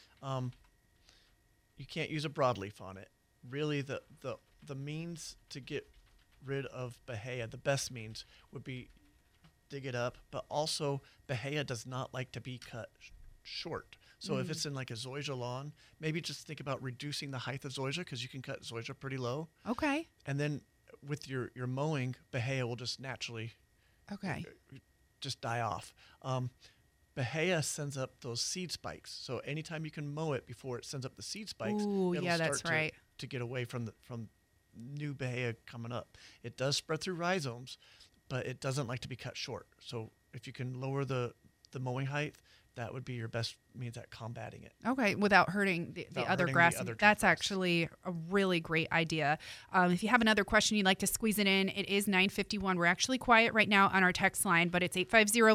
Speaker 5: You can't use a broadleaf on it. Really, the means to get rid of bahia, the best means would be dig it up, but also bahia does not like to be cut short. So if it's in like a zoysia lawn, maybe just think about reducing the height of zoysia because you can cut zoysia pretty low.
Speaker 4: Okay.
Speaker 5: And then with your mowing, bahia will just naturally just die off. Bahia sends up those seed spikes. So anytime you can mow it before it sends up the seed spikes, it'll start to get away from new bahia coming up. It does spread through rhizomes, but it doesn't like to be cut short. So if you can lower the mowing height, that would be your best means at combating it.
Speaker 4: Okay, without hurting the other grass. That's actually a really great idea. If you have another question you'd like to squeeze it in, it is 9:51. We're actually quiet right now on our text line, but it's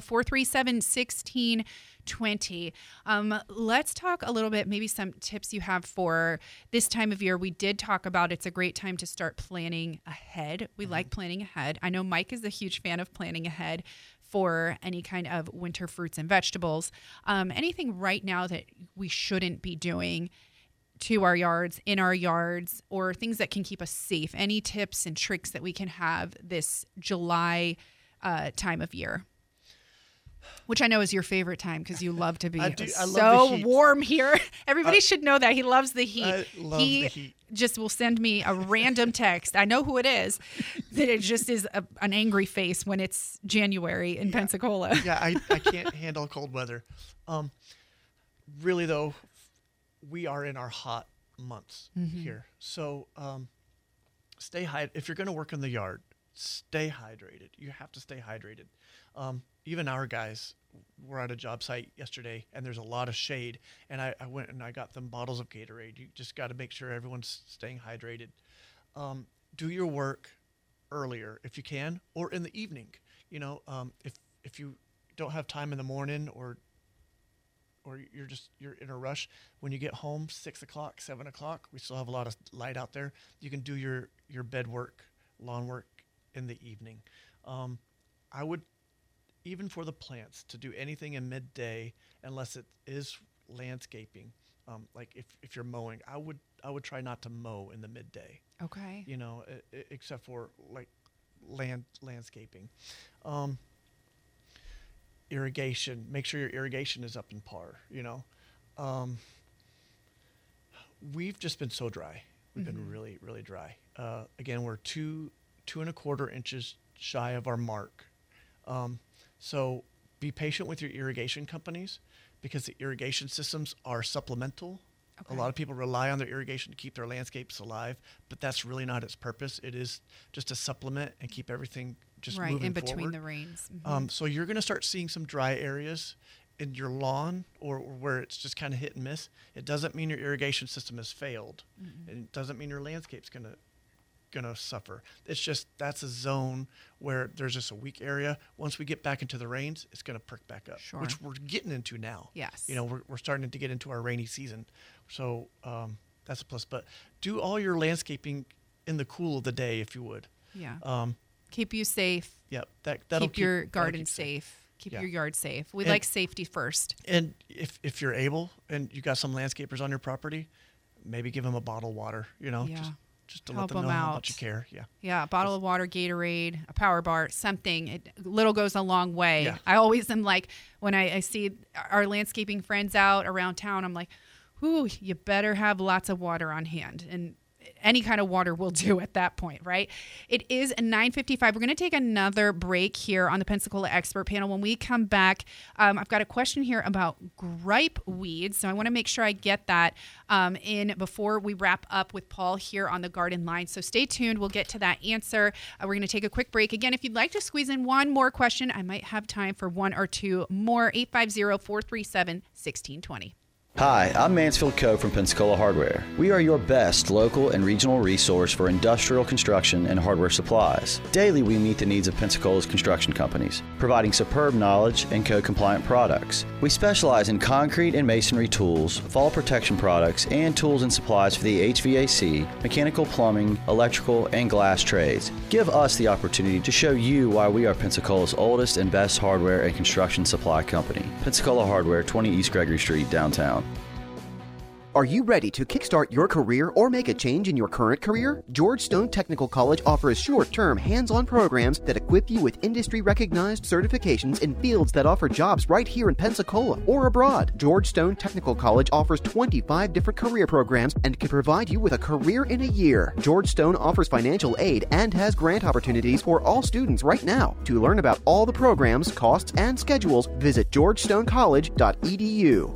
Speaker 4: 850-437-1620. Let's talk a little bit, maybe some tips you have for this time of year. We did talk about it's a great time to start planning ahead. We like planning ahead. I know Mike is a huge fan of planning ahead for any kind of winter fruits and vegetables. Anything right now that we shouldn't be doing to our yards, in our yards, or things that can keep us safe? Any tips and tricks that we can have this July time of year? Which I know is your favorite time because you love to be
Speaker 5: I love
Speaker 4: so
Speaker 5: the heat.
Speaker 4: warm here. Everybody should know that. He loves the heat.
Speaker 5: I love the heat.
Speaker 4: Just will send me a random text. I know who it is. That it just is an angry face when it's January in Pensacola.
Speaker 5: Yeah, I can't handle cold weather. Really, though, we are in our hot months here. So stay hydrated. If you're going to work in the yard, stay hydrated. You have to stay hydrated. Even our guys were at a job site yesterday, and there's a lot of shade, and I went and I got them bottles of Gatorade. You just got to make sure everyone's staying hydrated. Do your work earlier if you can, or in the evening. You know, if you don't have time in the morning, or you're in a rush, when you get home, 6 o'clock, 7 o'clock, we still have a lot of light out there. You can do your bed work, lawn work in the evening. I would, even for the plants, to do anything in midday, unless it is landscaping. Like if you're mowing, I would try not to mow in the midday.
Speaker 4: Okay.
Speaker 5: You know, except for like landscaping. Irrigation. Make sure your irrigation is up in par. You know, we've just been so dry. We've been really, really dry. Again, we're 2.25 inches shy of our mark. So be patient with your irrigation companies because the irrigation systems are supplemental. Okay. A lot of people rely on their irrigation to keep their landscapes alive, but that's really not its purpose. It is just a supplement and keep everything just moving forward.
Speaker 4: Right, in between the rains.
Speaker 5: So you're going to start seeing some dry areas in your lawn or where it's just kind of hit and miss. It doesn't mean your irrigation system has failed. It doesn't mean your landscape's going to suffer. It's just that's a zone where there's just a weak area. Once we get back into the rains, it's going to perk back up, which we're getting into now.
Speaker 4: Yes.
Speaker 5: You know, we're starting to get into our rainy season. So that's a plus. But do all your landscaping in the cool of the day, if you would.
Speaker 4: Yeah. Keep you safe.
Speaker 5: Yep. That'll
Speaker 4: keep your garden safe. Keep your yard safe. We like safety first.
Speaker 5: And if you're able and you got some landscapers on your property, maybe give them a bottle of water, you know, just to
Speaker 4: help
Speaker 5: let them know
Speaker 4: out.
Speaker 5: how much you care. Yeah.
Speaker 4: Yeah. A bottle of water, Gatorade, a power bar, something. Little goes a long way.
Speaker 5: Yeah.
Speaker 4: I always am like, when I see our landscaping friends out around town, I'm like, ooh, you better have lots of water on hand. And any kind of water will do at that point, right? It is 9:55. We're going to take another break here on the Pensacola Expert Panel. When we come back, I've got a question here about gripe weeds. So I want to make sure I get that in before we wrap up with Paul here on the Garden Line. So stay tuned. We'll get to that answer. We're going to take a quick break. Again, if you'd like to squeeze in one more question, I might have time for one or two more. 850-437-1620.
Speaker 6: Hi, I'm Mansfield Coe from Pensacola Hardware. We are your best local and regional resource for industrial construction and hardware supplies. Daily, we meet the needs of Pensacola's construction companies, providing superb knowledge and code-compliant products. We specialize in concrete and masonry tools, fall protection products, and tools and supplies for the HVAC, mechanical plumbing, electrical, and glass trades. Give us the opportunity to show you why we are Pensacola's oldest and best hardware and construction supply company. Pensacola Hardware, 20 East Gregory Street, downtown.
Speaker 13: Are you ready to kickstart your career or make a change in your current career? George Stone Technical College offers short-term, hands-on programs that equip you with industry-recognized certifications in fields that offer jobs right here in Pensacola or abroad. George Stone Technical College offers 25 different career programs and can provide you with a career in a year. George Stone offers financial aid and has grant opportunities for all students right now. To learn about all the programs, costs, and schedules, visit georgestoncollege.edu.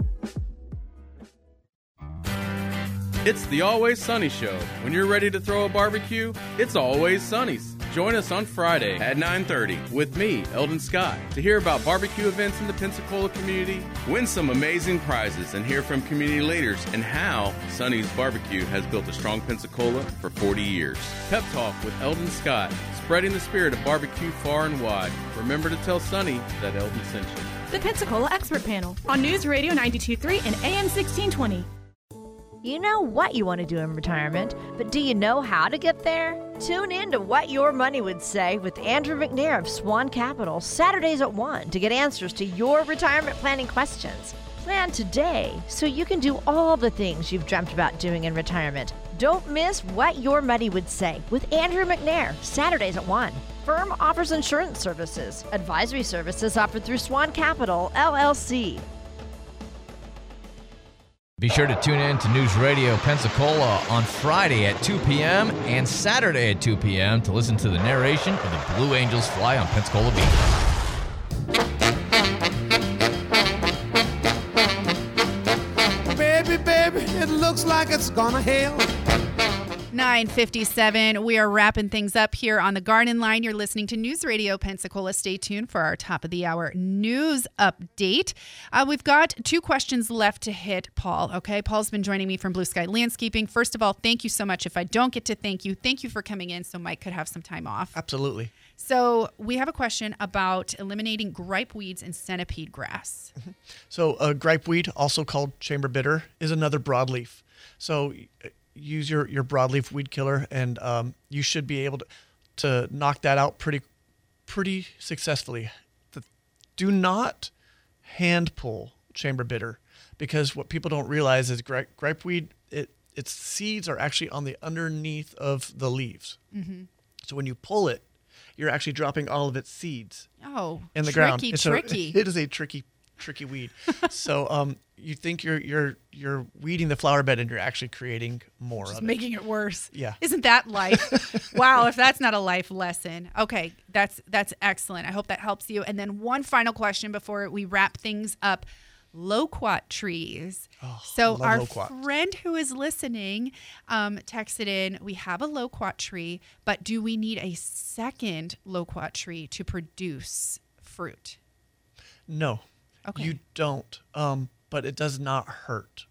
Speaker 14: It's the Always Sunny Show. When you're ready to throw a barbecue, it's Always Sunny's. Join us on Friday at 9:30 with me, Eldon Scott, to hear about barbecue events in the Pensacola community, win some amazing prizes, and hear from community leaders and how Sunny's Barbecue has built a strong Pensacola for 40 years. Pep Talk with Eldon Scott, spreading the spirit of barbecue far and wide. Remember to tell Sunny that Eldon sent you.
Speaker 10: The Pensacola Expert Panel on News Radio 92.3 and AM 1620.
Speaker 15: You know what you want to do in retirement, but do you know how to get there? Tune in to What Your Money Would Say with Andrew McNair of Swan Capital, Saturdays at 1 to get answers to your retirement planning questions. Plan today so you can do all the things you've dreamt about doing in retirement. Don't miss What Your Money Would Say with Andrew McNair, Saturdays at 1. Firm offers insurance services. Advisory services offered through Swan Capital, LLC.
Speaker 17: Be sure to tune in to News Radio Pensacola on Friday at 2 p.m. and Saturday at 2 p.m. to listen to the narration of the Blue Angels Fly on Pensacola Beach.
Speaker 3: Baby, it looks like it's gonna hail.
Speaker 4: 9:57. We are wrapping things up here on the Garden Line. You're listening to News Radio Pensacola. Stay tuned for our top of the hour news update. We've got two questions left to hit Paul. Okay, Paul's been joining me from Blue Sky Landscaping. First of all, thank you so much. If I don't get to thank you for coming in so Mike could have some time off.
Speaker 5: Absolutely.
Speaker 4: So we have a question about eliminating gripe weeds and centipede grass.
Speaker 5: Mm-hmm. So gripeweed, also called chamber bitter, is another broadleaf. So use your broadleaf weed killer, and you should be able to knock that out pretty successfully. Do not hand pull chamber bitter, because what people don't realize is gripeweed, its seeds are actually on the underneath of the leaves. Mm-hmm. So when you pull it, you're actually dropping all of its seeds in the ground.
Speaker 4: Tricky.
Speaker 5: It is a tricky weed. So you think you're weeding the flower bed, and you're actually creating more
Speaker 4: Just
Speaker 5: of it.
Speaker 4: Making it worse.
Speaker 5: Yeah.
Speaker 4: Isn't that life? Wow, if that's not a life lesson. Okay, that's excellent. I hope that helps you. And then one final question before we wrap things up. Loquat trees. So our friend who is listening texted in, we have a loquat tree, but do we need a second loquat tree to produce fruit?
Speaker 5: No.
Speaker 4: Okay.
Speaker 5: You don't, but it does not hurt.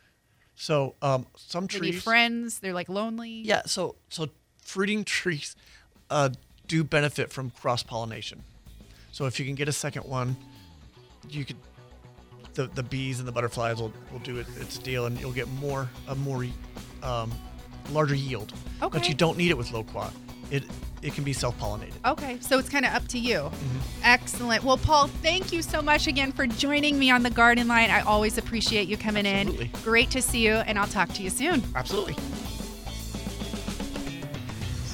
Speaker 5: So some trees...
Speaker 4: They need friends. They're like lonely.
Speaker 5: Yeah, so fruiting trees do benefit from cross-pollination. So if you can get a second one, you could... The bees and the butterflies will do its deal, and you'll get a more larger yield.
Speaker 4: Okay.
Speaker 5: But you don't need it with loquat. It can be self-pollinated.
Speaker 4: Okay, so it's kind of up to you. Mm-hmm. Excellent. Well, Paul, thank you so much again for joining me on the Garden Line. I always appreciate you coming in. Great to see you, and I'll talk to you soon.
Speaker 5: Absolutely.